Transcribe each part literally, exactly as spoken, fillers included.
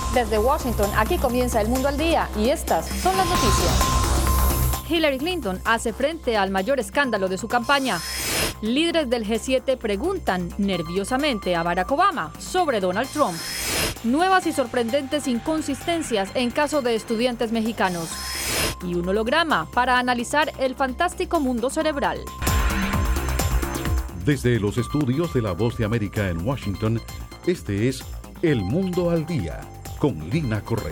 Desde Washington, aquí comienza El Mundo al Día y estas son las noticias. Hillary Clinton hace frente al mayor escándalo de su campaña. Líderes del G siete preguntan nerviosamente a Barack Obama sobre Donald Trump. Nuevas y sorprendentes inconsistencias en caso de estudiantes mexicanos. Y un holograma para analizar el fantástico mundo cerebral. Desde los estudios de La Voz de América en Washington, este es El Mundo al Día, con Lina Correa.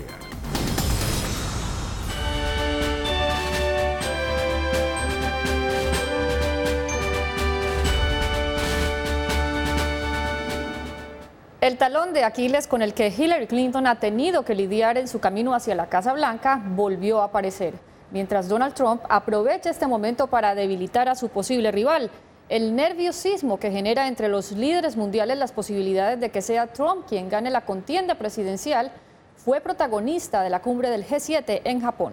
El talón de Aquiles con el que Hillary Clinton ha tenido que lidiar en su camino hacia la Casa Blanca volvió a aparecer, mientras Donald Trump aprovecha este momento para debilitar a su posible rival. El nerviosismo que genera entre los líderes mundiales las posibilidades de que sea Trump quien gane la contienda presidencial fue protagonista de la cumbre del G siete en Japón.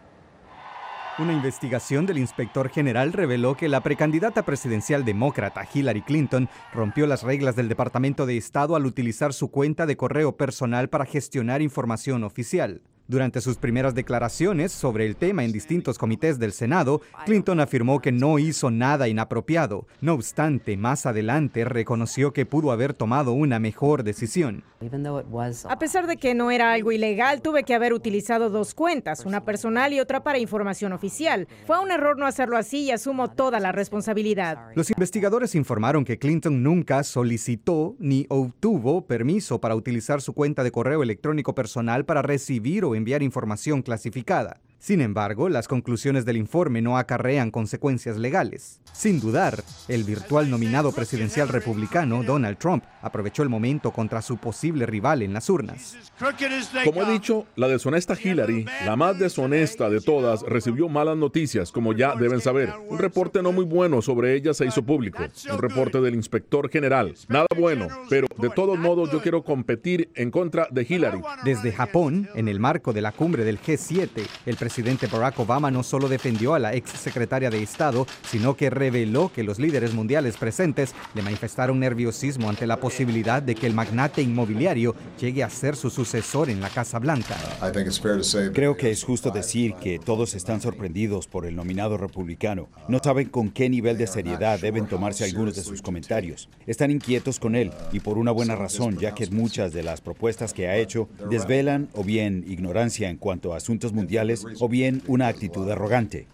Una investigación del inspector general reveló que la precandidata presidencial demócrata Hillary Clinton rompió las reglas del Departamento de Estado al utilizar su cuenta de correo personal para gestionar información oficial. Durante sus primeras declaraciones sobre el tema en distintos comités del Senado, Clinton afirmó que no hizo nada inapropiado. No obstante, más adelante reconoció que pudo haber tomado una mejor decisión. A pesar de que no era algo ilegal, tuve que haber utilizado dos cuentas, una personal y otra para información oficial. Fue un error no hacerlo así y asumo toda la responsabilidad. Los investigadores informaron que Clinton nunca solicitó ni obtuvo permiso para utilizar su cuenta de correo electrónico personal para recibir o enviar información clasificada. Sin embargo, las conclusiones del informe no acarrean consecuencias legales. Sin dudar, el virtual nominado presidencial republicano, Donald Trump, aprovechó el momento contra su posible rival en las urnas. Como he dicho, la deshonesta Hillary, la más deshonesta de todas, recibió malas noticias, como ya deben saber. Un reporte no muy bueno sobre ella se hizo público. Un reporte del inspector general. Nada bueno, pero de todos modos yo quiero competir en contra de Hillary. Desde Japón, en el marco de la cumbre del G siete, el presidente El presidente Barack Obama no solo defendió a la ex secretaria de Estado, sino que reveló que los líderes mundiales presentes le manifestaron nerviosismo ante la posibilidad de que el magnate inmobiliario llegue a ser su sucesor en la Casa Blanca. Creo que es justo decir que todos están sorprendidos por el nominado republicano. No saben con qué nivel de seriedad deben tomarse algunos de sus comentarios. Están inquietos con él y por una buena razón, ya que muchas de las propuestas que ha hecho desvelan o bien ignorancia en cuanto a asuntos mundiales o bien una actitud arrogante.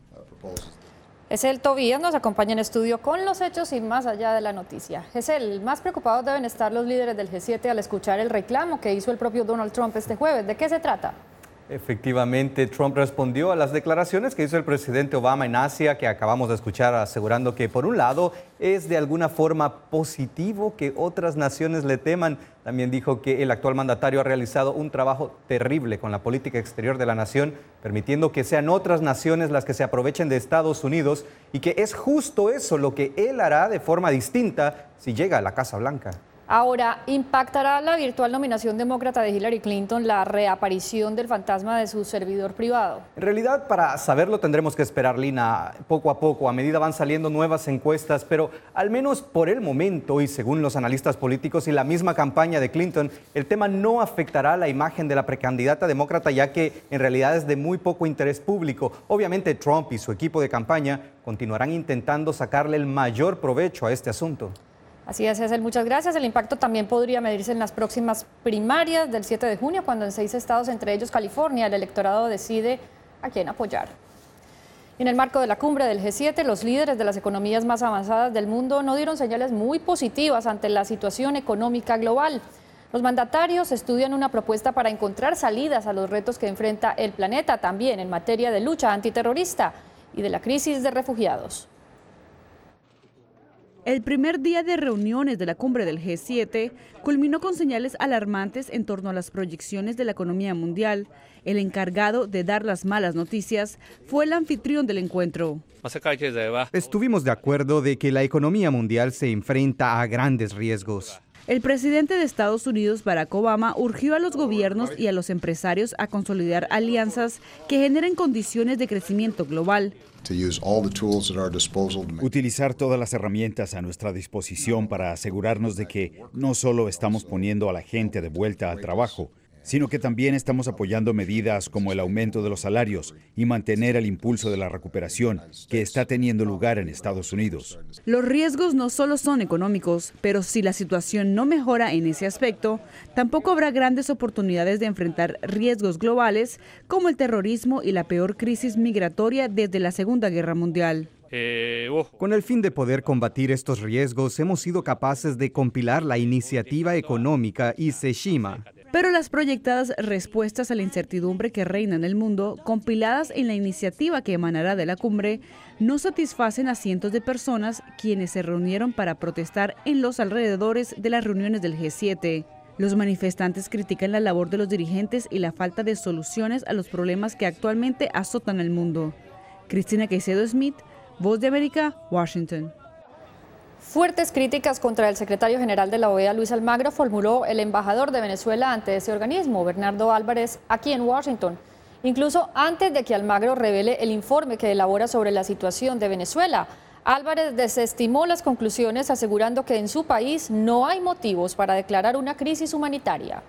Gesell Tobías nos acompaña en estudio con los hechos y más allá de la noticia. Gesell, más preocupados deben estar los líderes del G siete al escuchar el reclamo que hizo el propio Donald Trump este jueves. ¿De qué se trata? Efectivamente, Trump respondió a las declaraciones que hizo el presidente Obama en Asia, que acabamos de escuchar, asegurando que por un lado es de alguna forma positivo que otras naciones le teman. También dijo que el actual mandatario ha realizado un trabajo terrible con la política exterior de la nación, permitiendo que sean otras naciones las que se aprovechen de Estados Unidos y que es justo eso lo que él hará de forma distinta si llega a la Casa Blanca. Ahora, ¿impactará la virtual nominación demócrata de Hillary Clinton la reaparición del fantasma de su servidor privado? En realidad, para saberlo tendremos que esperar, Lina, poco a poco, a medida van saliendo nuevas encuestas, pero al menos por el momento y según los analistas políticos y la misma campaña de Clinton, el tema no afectará la imagen de la precandidata demócrata, ya que en realidad es de muy poco interés público. Obviamente, Trump y su equipo de campaña continuarán intentando sacarle el mayor provecho a este asunto. Así es, Gesell, muchas gracias. El impacto también podría medirse en las próximas primarias del siete de junio, cuando en seis estados, entre ellos California, el electorado decide a quién apoyar. En el marco de la cumbre del G siete, los líderes de las economías más avanzadas del mundo no dieron señales muy positivas ante la situación económica global. Los mandatarios estudian una propuesta para encontrar salidas a los retos que enfrenta el planeta, también en materia de lucha antiterrorista y de la crisis de refugiados. El primer día de reuniones de la cumbre del G siete culminó con señales alarmantes en torno a las proyecciones de la economía mundial. El encargado de dar las malas noticias fue el anfitrión del encuentro. Estuvimos de acuerdo de que la economía mundial se enfrenta a grandes riesgos. El presidente de Estados Unidos, Barack Obama, urgió a los gobiernos y a los empresarios a consolidar alianzas que generen condiciones de crecimiento global. Utilizar todas las herramientas a nuestra disposición para asegurarnos de que no solo estamos poniendo a la gente de vuelta al trabajo, sino que también estamos apoyando medidas como el aumento de los salarios y mantener el impulso de la recuperación que está teniendo lugar en Estados Unidos. Los riesgos no solo son económicos, pero si la situación no mejora en ese aspecto, tampoco habrá grandes oportunidades de enfrentar riesgos globales como el terrorismo y la peor crisis migratoria desde la Segunda Guerra Mundial. Eh, oh. Con el fin de poder combatir estos riesgos, hemos sido capaces de compilar la iniciativa económica Ise-Shima. Pero las proyectadas respuestas a la incertidumbre que reina en el mundo, compiladas en la iniciativa que emanará de la cumbre, no satisfacen a cientos de personas quienes se reunieron para protestar en los alrededores de las reuniones del G siete. Los manifestantes critican la labor de los dirigentes y la falta de soluciones a los problemas que actualmente azotan el mundo. Cristina Caicedo Smith, Voz de América, Washington. Fuertes críticas contra el secretario general de la O E A, Luis Almagro, formuló el embajador de Venezuela ante ese organismo, Bernardo Álvarez, aquí en Washington, incluso antes de que Almagro revele el informe que elabora sobre la situación de Venezuela. Álvarez desestimó las conclusiones, asegurando que en su país no hay motivos para declarar una crisis humanitaria.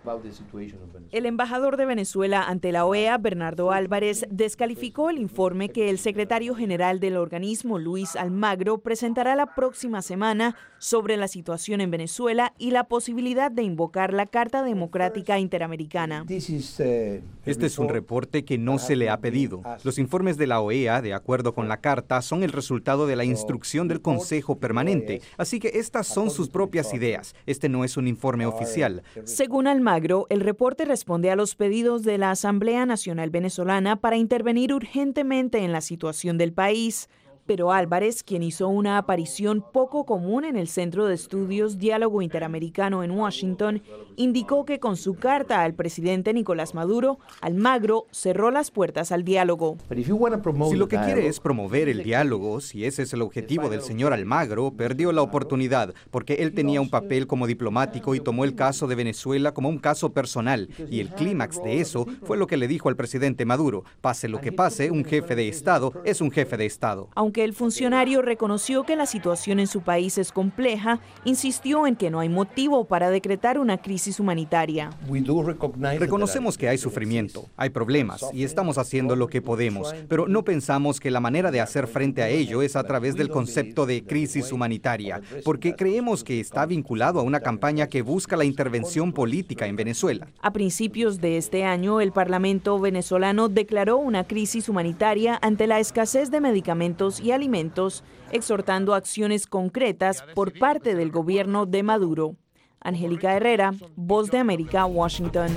El embajador de Venezuela ante la O E A, Bernardo Álvarez, descalificó el informe que el secretario general del organismo, Luis Almagro, presentará la próxima semana sobre la situación en Venezuela y la posibilidad de invocar la Carta Democrática Interamericana. Este es un reporte que no se le ha pedido. Los informes de la O E A, de acuerdo con la Carta, son el resultado de la instrucción del Consejo Permanente, así que estas son sus propias ideas. Este no es un informe oficial. Según Almagro, el reporte responde a los pedidos de la Asamblea Nacional Venezolana para intervenir urgentemente en la situación del país. Pero Álvarez, quien hizo una aparición poco común en el Centro de Estudios Diálogo Interamericano en Washington, indicó que con su carta al presidente Nicolás Maduro, Almagro cerró las puertas al diálogo. Si lo que quiere es promover el diálogo, si ese es el objetivo del señor Almagro, perdió la oportunidad, porque él tenía un papel como diplomático y tomó el caso de Venezuela como un caso personal, y el clímax de eso fue lo que le dijo al presidente Maduro: pase lo que pase, un jefe de Estado es un jefe de Estado. Aunque el funcionario reconoció que la situación en su país es compleja, insistió en que no hay motivo para decretar una crisis humanitaria. Reconocemos que hay sufrimiento, hay problemas y estamos haciendo lo que podemos, pero no pensamos que la manera de hacer frente a ello es a través del concepto de crisis humanitaria, porque creemos que está vinculado a una campaña que busca la intervención política en Venezuela. A principios de este año, el Parlamento venezolano declaró una crisis humanitaria ante la escasez de medicamentos y alimentos, exhortando acciones concretas por parte del gobierno de Maduro. Angélica Herrera, Voz de América, Washington.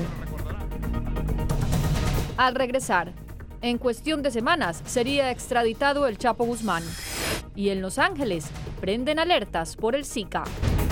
Al regresar, en cuestión de semanas sería extraditado el Chapo Guzmán. Y en Los Ángeles prenden alertas por el Zika.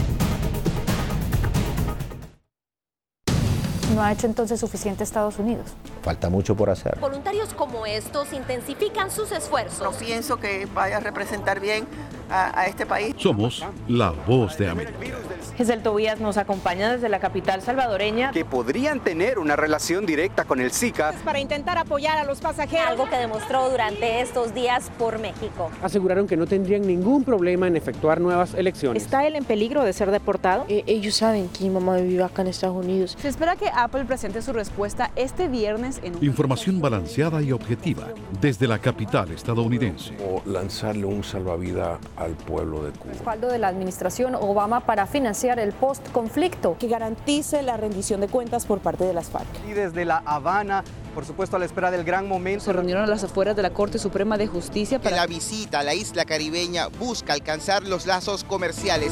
¿No ha hecho entonces suficiente Estados Unidos? Falta mucho por hacer. Voluntarios como estos intensifican sus esfuerzos. No pienso que vaya a representar bien a, a este país. Somos la Voz de América. Giselle Tobías nos acompaña desde la capital salvadoreña. Que podrían tener una relación directa con el Zika. Para intentar apoyar a los pasajeros. Algo que demostró durante estos días por México. Aseguraron que no tendrían ningún problema en efectuar nuevas elecciones. ¿Está él en peligro de ser deportado? Eh, ellos saben que mi mamá vive acá en Estados Unidos. Se espera que Apple presente su respuesta este viernes en un... Información balanceada y objetiva desde la capital estadounidense. O lanzarle un salvavidas al pueblo de Cuba. Respaldo de la administración Obama para financiar el post-conflicto. Que garantice la rendición de cuentas por parte de las FARC. Y desde La Habana, por supuesto a la espera del gran momento. Se reunieron a las afueras de la Corte Suprema de Justicia para... La visita a la isla caribeña busca alcanzar los lazos comerciales.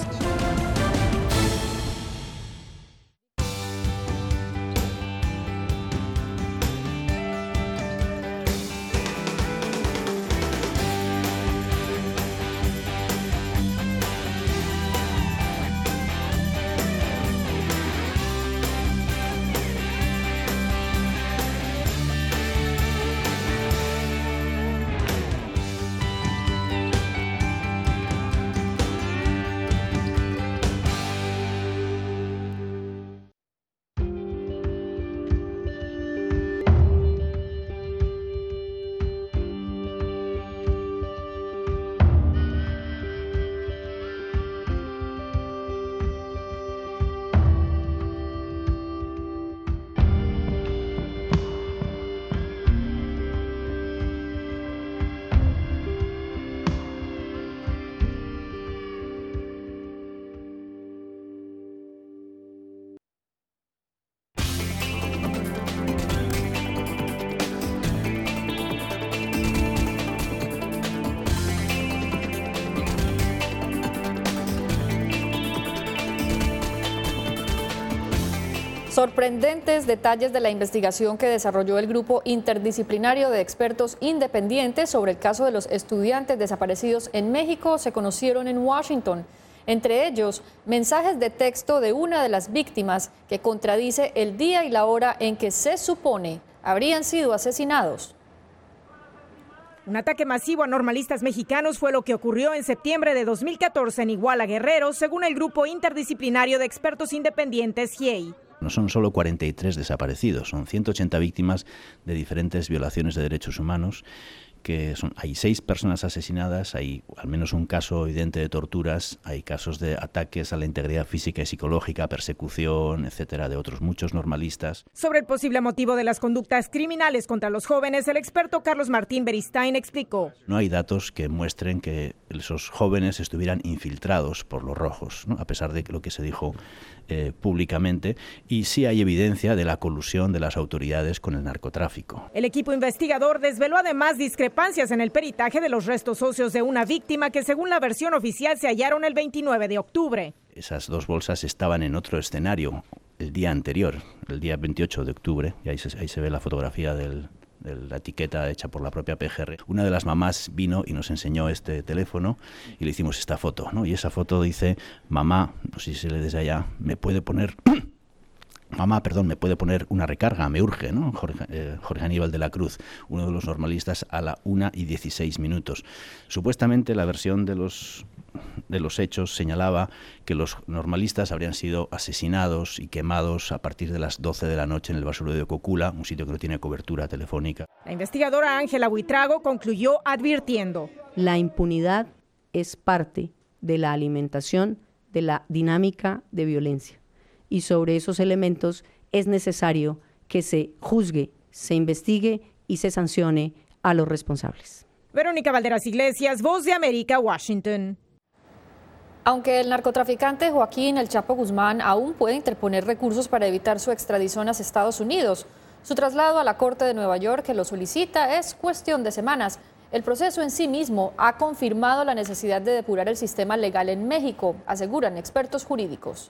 Sorprendentes detalles de la investigación que desarrolló el grupo interdisciplinario de expertos independientes sobre el caso de los estudiantes desaparecidos en México se conocieron en Washington. Entre ellos, mensajes de texto de una de las víctimas que contradice el día y la hora en que se supone habrían sido asesinados. Un ataque masivo a normalistas mexicanos fue lo que ocurrió en septiembre de dos mil catorce en Iguala, Guerrero, según el grupo interdisciplinario de expertos independientes G I E I. No son solo cuarenta y tres desaparecidos, son ciento ochenta víctimas de diferentes violaciones de derechos humanos, que son, hay seis personas asesinadas, hay al menos un caso evidente de torturas, hay casos de ataques a la integridad física y psicológica, persecución, etcétera, de otros muchos normalistas. Sobre el posible motivo de las conductas criminales contra los jóvenes, el experto Carlos Martín Beristain explicó. No hay datos que muestren que esos jóvenes estuvieran infiltrados por los rojos, ¿no? A pesar de lo que se dijo eh, públicamente, y sí hay evidencia de la colusión de las autoridades con el narcotráfico. El equipo investigador desveló además discrepancias en el peritaje de los restos óseos de una víctima que, según la versión oficial, se hallaron el veintinueve de octubre. Esas dos bolsas estaban en otro escenario el día anterior, el día veintiocho de octubre, y ahí se, ahí se ve la fotografía del, de la etiqueta hecha por la propia P G R. Una de las mamás vino y nos enseñó este teléfono y le hicimos esta foto, ¿no? Y esa foto dice: mamá, no sé si se le desde allá, me puede poner... Mamá, perdón, me puede poner una recarga, me urge, ¿no? Jorge, eh, Jorge Aníbal de la Cruz, uno de los normalistas, a la una y dieciséis minutos. Supuestamente la versión de los, de los hechos señalaba que los normalistas habrían sido asesinados y quemados a partir de las doce de la noche en el basurero de Cocula, un sitio que no tiene cobertura telefónica. La investigadora Ángela Buitrago concluyó advirtiendo: la impunidad es parte de la alimentación de la dinámica de violencia. Y sobre esos elementos es necesario que se juzgue, se investigue y se sancione a los responsables. Verónica Valderas Iglesias, Voz de América, Washington. Aunque el narcotraficante Joaquín El Chapo Guzmán aún puede interponer recursos para evitar su extradición hacia Estados Unidos, su traslado a la Corte de Nueva York que lo solicita es cuestión de semanas. El proceso en sí mismo ha confirmado la necesidad de depurar el sistema legal en México, aseguran expertos jurídicos.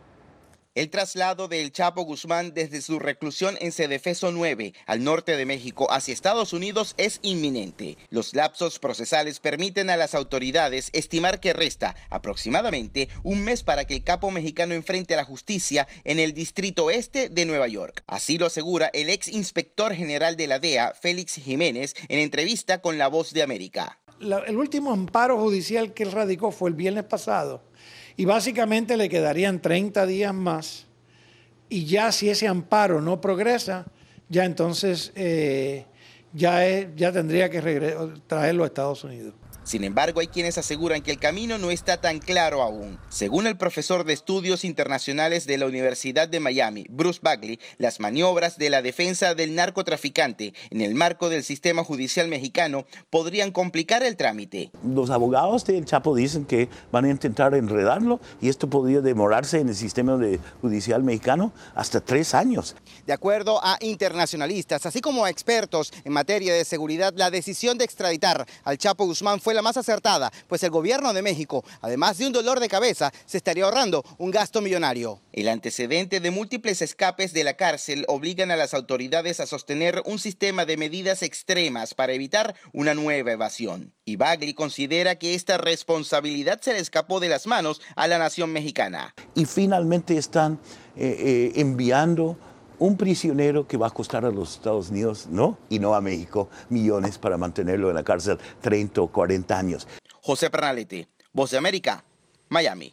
El traslado de El Chapo Guzmán desde su reclusión en Cedefeso nueve, al norte de México, hacia Estados Unidos es inminente. Los lapsos procesales permiten a las autoridades estimar que resta aproximadamente un mes para que el capo mexicano enfrente a la justicia en el Distrito Este de Nueva York. Así lo asegura el ex inspector general de la D E A, Félix Jiménez, en entrevista con La Voz de América. La, el último amparo judicial que él radicó fue el viernes pasado. Y básicamente le quedarían treinta días más y ya si ese amparo no progresa, ya entonces eh, ya, es, ya tendría que regre- traerlo a Estados Unidos. Sin embargo, hay quienes aseguran que el camino no está tan claro aún. Según el profesor de Estudios Internacionales de la Universidad de Miami, Bruce Bagley, las maniobras de la defensa del narcotraficante en el marco del sistema judicial mexicano podrían complicar el trámite. Los abogados del Chapo dicen que van a intentar enredarlo y esto podría demorarse en el sistema de judicial mexicano hasta tres años. De acuerdo a internacionalistas, así como a expertos en materia de seguridad, la decisión de extraditar al Chapo Guzmán fue la más acertada, pues el gobierno de México, además de un dolor de cabeza, se estaría ahorrando un gasto millonario. El antecedente de múltiples escapes de la cárcel obligan a las autoridades a sostener un sistema de medidas extremas para evitar una nueva evasión. Y Bagley considera que esta responsabilidad se le escapó de las manos a la nación mexicana. Y finalmente están eh, eh, enviando un prisionero que va a costar a los Estados Unidos, ¿no? Y no a México, millones para mantenerlo en la cárcel treinta o cuarenta años. José Pernalete, Voz de América, Miami.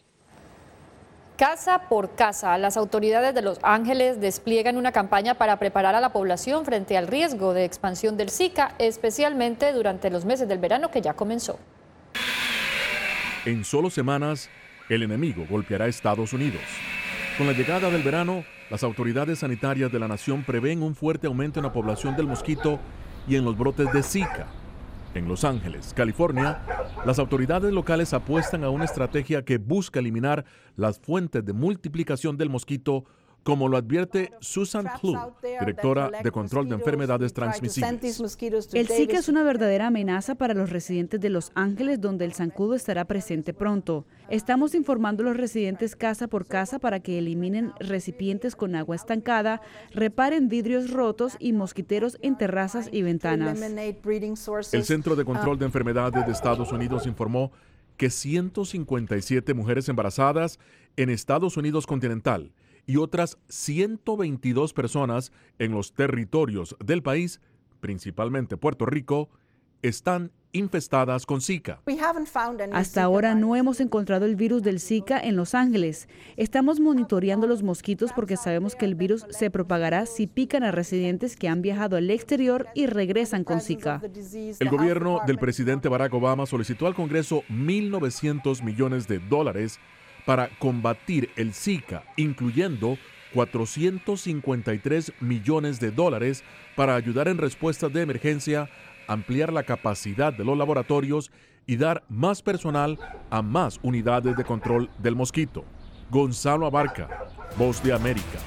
Casa por casa, las autoridades de Los Ángeles despliegan una campaña para preparar a la población frente al riesgo de expansión del Zika, especialmente durante los meses del verano que ya comenzó. En solo semanas, el enemigo golpeará a Estados Unidos. Con la llegada del verano, las autoridades sanitarias de la nación prevén un fuerte aumento en la población del mosquito y en los brotes de Zika. En Los Ángeles, California, las autoridades locales apuestan a una estrategia que busca eliminar las fuentes de multiplicación del mosquito como lo advierte Susan Clue, directora de Control de Enfermedades Transmisibles. El Zika es una verdadera amenaza para los residentes de Los Ángeles, donde el zancudo estará presente pronto. Estamos informando a los residentes casa por casa para que eliminen recipientes con agua estancada, reparen vidrios rotos y mosquiteros en terrazas y ventanas. El Centro de Control de Enfermedades de Estados Unidos informó que ciento cincuenta y siete mujeres embarazadas en Estados Unidos continental y otras ciento veintidós personas en los territorios del país, principalmente Puerto Rico, están infestadas con Zika. Hasta ahora no hemos encontrado el virus del Zika en Los Ángeles. Estamos monitoreando los mosquitos porque sabemos que el virus se propagará si pican a residentes que han viajado al exterior y regresan con Zika. El gobierno del presidente Barack Obama solicitó al Congreso mil novecientos millones de dólares para combatir el Zika, incluyendo cuatrocientos cincuenta y tres millones de dólares para ayudar en respuestas de emergencia, ampliar la capacidad de los laboratorios y dar más personal a más unidades de control del mosquito. Gonzalo Abarca, Voz de América.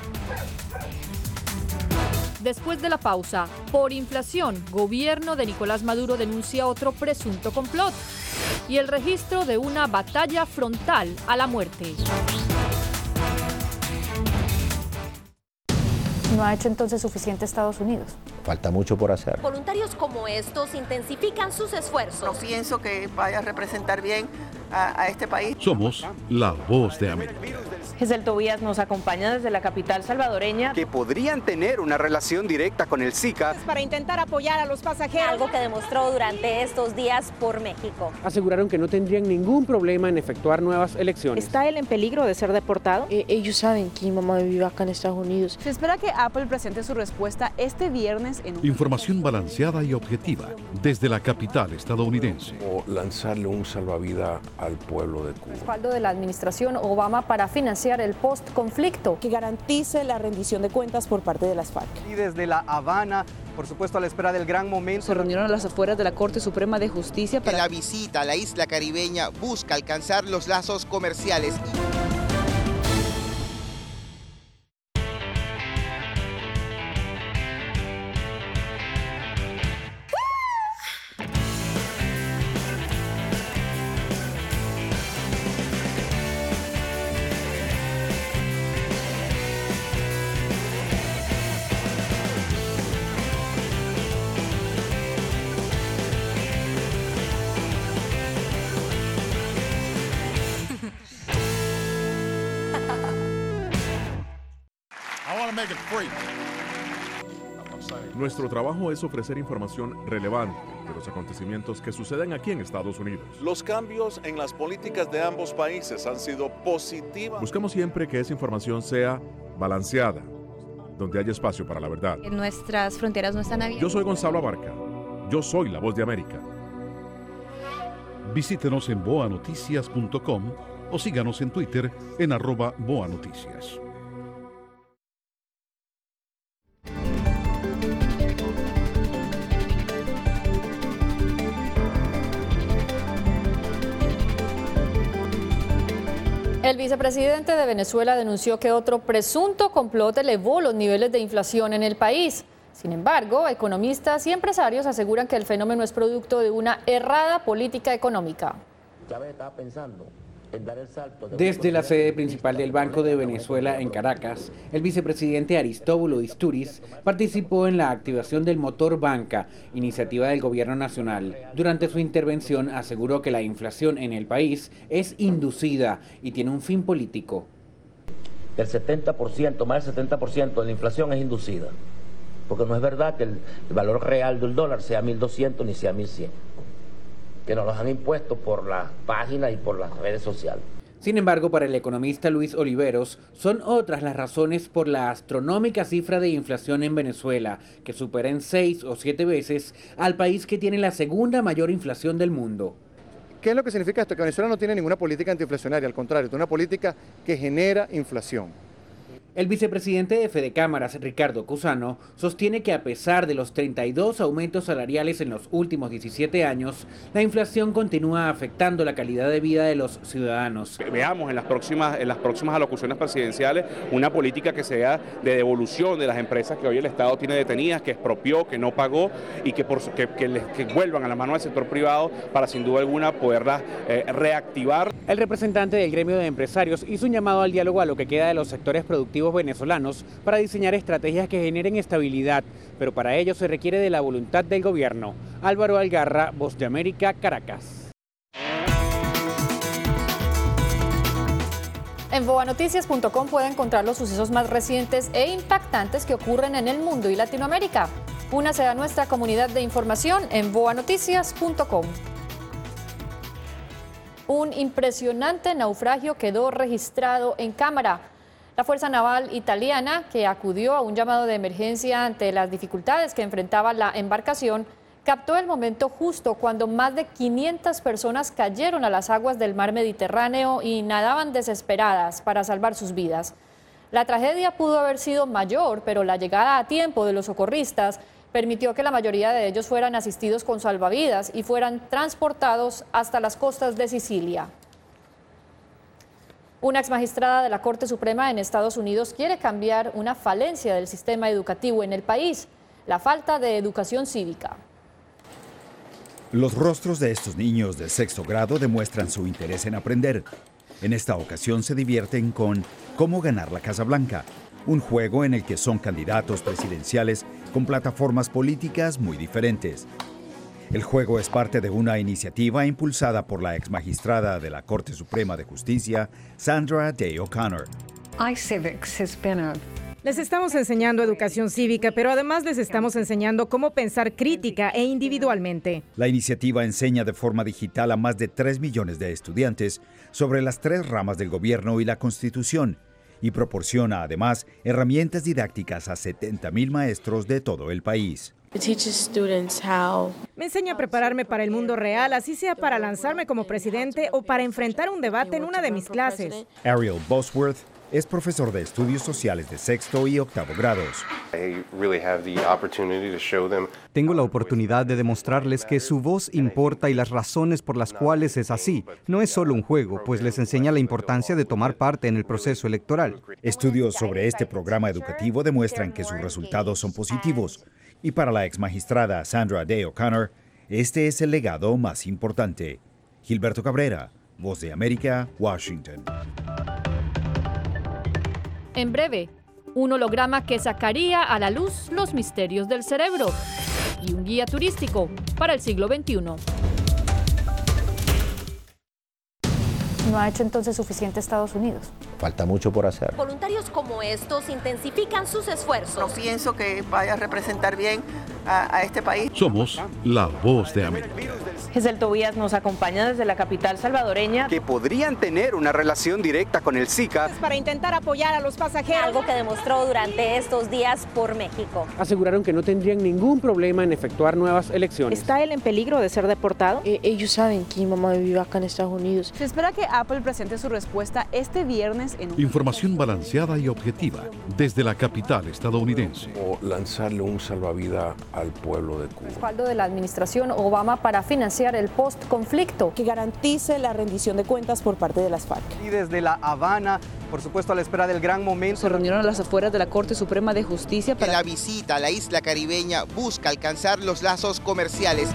Después de la pausa, por inflación, gobierno de Nicolás Maduro denuncia otro presunto complot y el registro de una batalla frontal a la muerte. ¿No ha hecho entonces suficiente Estados Unidos? Falta mucho por hacer. Voluntarios como estos intensifican sus esfuerzos. No pienso que vaya a representar bien a, a este país. Somos la Voz de América. Giselle Tobías nos acompaña desde la capital salvadoreña. Que podrían tener una relación directa con el Zika. Para intentar apoyar a los pasajeros. Algo que demostró durante estos días por México. Aseguraron que no tendrían ningún problema en efectuar nuevas elecciones. ¿Está él en peligro de ser deportado? Eh, ellos saben que mi mamá vive acá en Estados Unidos. Se espera que Apple presente su respuesta este viernes en un... Información balanceada y objetiva desde la capital estadounidense. O lanzarle un salvavidas al pueblo de Cuba. Respaldo de la administración Obama para financiar el post-conflicto. Que garantice la rendición de cuentas por parte de las FARC. Y desde La Habana, por supuesto a la espera del gran momento. Se reunieron a las afueras de la Corte Suprema de Justicia para... La visita a la isla caribeña busca alcanzar los lazos comerciales. Nuestro trabajo es ofrecer información relevante de los acontecimientos que suceden aquí en Estados Unidos. Los cambios en las políticas de ambos países han sido positivos. Buscamos siempre que esa información sea balanceada, donde haya espacio para la verdad. Nuestras fronteras no están abiertas. Yo soy Gonzalo Abarca. Yo soy la Voz de América. Visítenos en boa noticias punto com o síganos en Twitter en arroba boanoticias. El vicepresidente de Venezuela denunció que otro presunto complot elevó los niveles de inflación en el país. Sin embargo, economistas y empresarios aseguran que el fenómeno es producto de una errada política económica. Chávez estaba pensando en dar el salto de... Desde la sede principal del Banco de Venezuela en Caracas, el vicepresidente Aristóbulo Istúriz participó en la activación del motor Banca, iniciativa del gobierno nacional. Durante su intervención aseguró que la inflación en el país es inducida y tiene un fin político. El setenta por ciento, más del setenta por ciento de la inflación es inducida, porque no es verdad que el, el valor real del dólar sea mil doscientos ni sea mil cien. Que nos los han impuesto por las páginas y por las redes sociales. Sin embargo, para el economista Luis Oliveros, son otras las razones por la astronómica cifra de inflación en Venezuela, que supera en seis o siete veces al país que tiene la segunda mayor inflación del mundo. ¿Qué es lo que significa esto? Que Venezuela no tiene ninguna política antiinflacionaria, al contrario, tiene una política que genera inflación. El vicepresidente de Fede Cámaras, Ricardo Cusano, sostiene que a pesar de los treinta y dos aumentos salariales en los últimos diecisiete años, la inflación continúa afectando la calidad de vida de los ciudadanos. Veamos en las próximas, en las próximas alocuciones presidenciales una política que sea de devolución de las empresas que hoy el Estado tiene detenidas, que expropió, que no pagó y que, por, que, que, les, que vuelvan a la mano del sector privado para sin duda alguna poderlas eh, reactivar. El representante del gremio de empresarios hizo un llamado al diálogo a lo que queda de los sectores productivos venezolanos para diseñar estrategias que generen estabilidad, pero para ello se requiere de la voluntad del gobierno. Álvaro Algarra, Voz de América, Caracas. En boa noticias punto com puede encontrar los sucesos más recientes e impactantes que ocurren en el mundo y Latinoamérica. Únase a nuestra comunidad de información en boa noticias punto com. Un impresionante naufragio quedó registrado en cámara. La Fuerza Naval Italiana, que acudió a un llamado de emergencia ante las dificultades que enfrentaba la embarcación, captó el momento justo cuando más de quinientas personas cayeron a las aguas del mar Mediterráneo y nadaban desesperadas para salvar sus vidas. La tragedia pudo haber sido mayor, pero la llegada a tiempo de los socorristas permitió que la mayoría de ellos fueran asistidos con salvavidas y fueran transportados hasta las costas de Sicilia. Una exmagistrada de la Corte Suprema en Estados Unidos quiere cambiar una falencia del sistema educativo en el país, la falta de educación cívica. Los rostros de estos niños de sexto grado demuestran su interés en aprender. En esta ocasión se divierten con Cómo ganar la Casa Blanca, un juego en el que son candidatos presidenciales con plataformas políticas muy diferentes. El juego es parte de una iniciativa impulsada por la exmagistrada de la Corte Suprema de Justicia, Sandra Day O'Connor. iCivics has been a... Les estamos enseñando educación cívica, pero además les estamos enseñando cómo pensar crítica e individualmente. La iniciativa enseña de forma digital a más de tres millones de estudiantes sobre las tres ramas del gobierno y la Constitución, y proporciona además herramientas didácticas a setenta mil maestros de todo el país. Me enseña a prepararme para el mundo real, así sea para lanzarme como presidente o para enfrentar un debate en una de mis clases. Ariel Bosworth es profesor de estudios sociales de sexto y octavo grados. Tengo la oportunidad de demostrarles que su voz importa y las razones por las cuales es así. No es solo un juego, pues les enseña la importancia de tomar parte en el proceso electoral. Estudios sobre este programa educativo demuestran que sus resultados son positivos. Y para la exmagistrada Sandra Day O'Connor, este es el legado más importante. Gilberto Cabrera, Voz de América, Washington. En breve, un holograma que sacaría a la luz los misterios del cerebro y un guía turístico para el siglo veintiuno. ¿No ha hecho entonces suficiente Estados Unidos? Falta mucho por hacer. Voluntarios como estos intensifican sus esfuerzos. No pienso que vaya a representar bien a, a este país. Somos la Voz de América. Giselle Tobías nos acompaña desde la capital salvadoreña. Que podrían tener una relación directa con el Zika. Para intentar apoyar a los pasajeros. Algo que demostró durante estos días por México. Aseguraron que no tendrían ningún problema en efectuar nuevas elecciones. ¿Está él en peligro de ser deportado? Eh, ellos saben que mi mamá vive acá en Estados Unidos. Se espera que Apple presente su respuesta este viernes en un... Información balanceada y objetiva desde la capital estadounidense. O lanzarle un salvavidas al pueblo de Cuba. Respaldo de la administración Obama para financiar el post-conflicto. Que garantice la rendición de cuentas por parte de las FARC. Y desde La Habana, por supuesto a la espera del gran momento. Se reunieron a las afueras de la Corte Suprema de Justicia para... Que la visita a la isla caribeña busca alcanzar los lazos comerciales.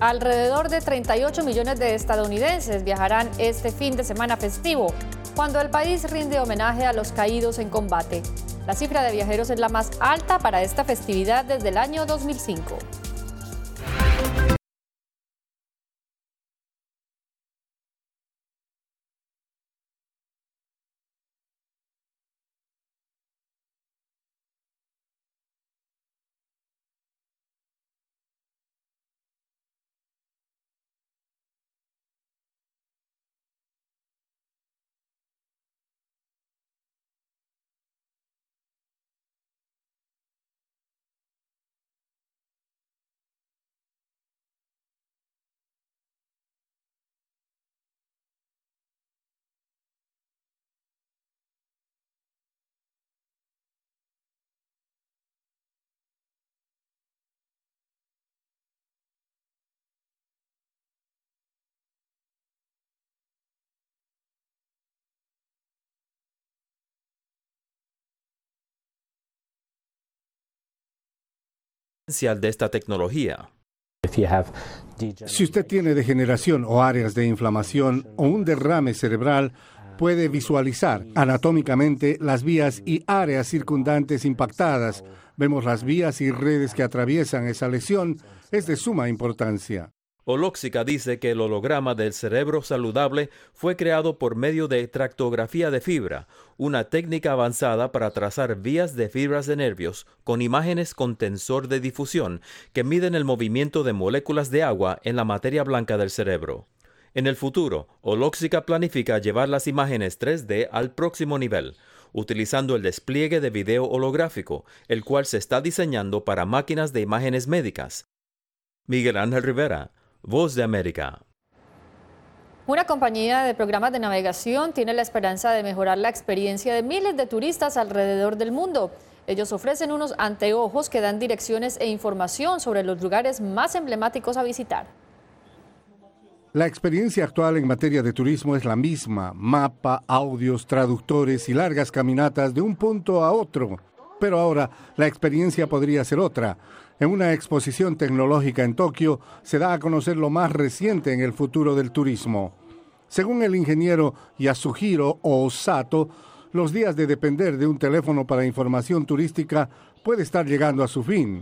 Alrededor de treinta y ocho millones de estadounidenses viajarán este fin de semana festivo, cuando el país rinde homenaje a los caídos en combate. La cifra de viajeros es la más alta para esta festividad desde el año dos mil cinco. de esta tecnología. Si usted tiene degeneración o áreas de inflamación o un derrame cerebral, puede visualizar anatómicamente las vías y áreas circundantes impactadas. Vemos las vías y redes que atraviesan esa lesión. Es de suma importancia. Olóxica dice que el holograma del cerebro saludable fue creado por medio de tractografía de fibra, una técnica avanzada para trazar vías de fibras de nervios con imágenes con tensor de difusión que miden el movimiento de moléculas de agua en la materia blanca del cerebro. En el futuro, Olóxica planifica llevar las imágenes tres D al próximo nivel, utilizando el despliegue de video holográfico, el cual se está diseñando para máquinas de imágenes médicas. Miguel Ángel Rivera, Voz de América. Una compañía de programas de navegación tiene la esperanza de mejorar la experiencia de miles de turistas alrededor del mundo. Ellos ofrecen unos anteojos que dan direcciones e información sobre los lugares más emblemáticos a visitar. La experiencia actual en materia de turismo es la misma: mapa, audios, traductores y largas caminatas de un punto a otro. Pero ahora la experiencia podría ser otra. En una exposición tecnológica en Tokio se da a conocer lo más reciente en el futuro del turismo. Según el ingeniero Yasuhiro Osato, los días de depender de un teléfono para información turística puede estar llegando a su fin.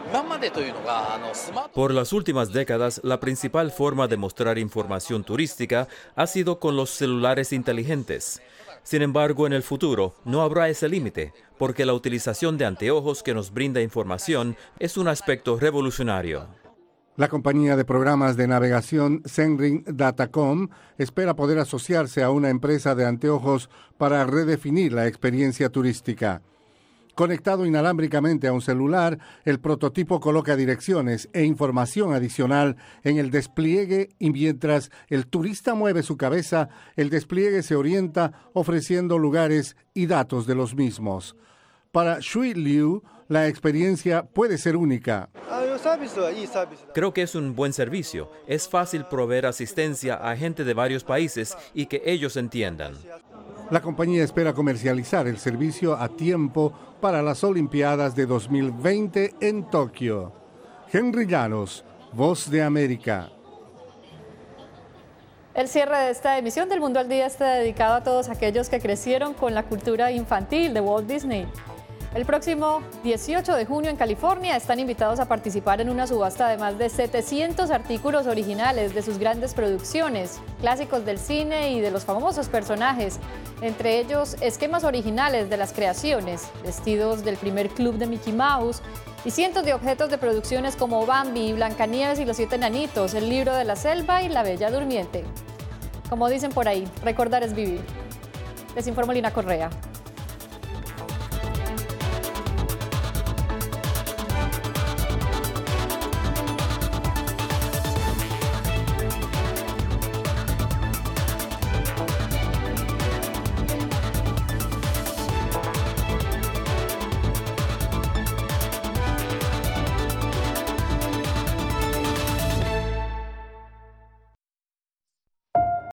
Por las últimas décadas, la principal forma de mostrar información turística ha sido con los celulares inteligentes. Sin embargo, en el futuro no habrá ese límite, porque la utilización de anteojos que nos brinda información es un aspecto revolucionario. La compañía de programas de navegación Senring Datacom espera poder asociarse a una empresa de anteojos para redefinir la experiencia turística. Conectado inalámbricamente a un celular, el prototipo coloca direcciones e información adicional en el despliegue y mientras el turista mueve su cabeza, el despliegue se orienta ofreciendo lugares y datos de los mismos. Para Shui Liu, la experiencia puede ser única. Creo que es un buen servicio. Es fácil proveer asistencia a gente de varios países y que ellos entiendan. La compañía espera comercializar el servicio a tiempo para las Olimpiadas de dos mil veinte en Tokio. Henry Llanos, Voz de América. El cierre de esta emisión del Mundo al Día está dedicado a todos aquellos que crecieron con la cultura infantil de Walt Disney. El próximo dieciocho de junio en California están invitados a participar en una subasta de más de setecientos artículos originales de sus grandes producciones, clásicos del cine y de los famosos personajes, entre ellos esquemas originales de las creaciones, vestidos del primer club de Mickey Mouse y cientos de objetos de producciones como Bambi, Blancanieves y los Siete Enanitos, El Libro de la Selva y La Bella Durmiente. Como dicen por ahí, recordar es vivir. Les informó Lina Correa.